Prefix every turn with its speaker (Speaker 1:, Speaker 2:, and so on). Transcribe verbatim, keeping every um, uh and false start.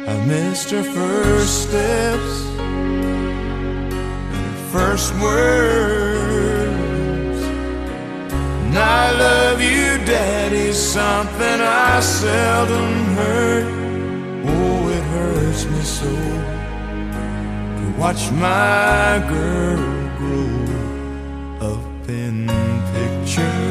Speaker 1: I missed her first steps and her first words. And I love you, Daddy, something I seldom heard. Oh, it hurts me so to watch my girl grow up in pictures.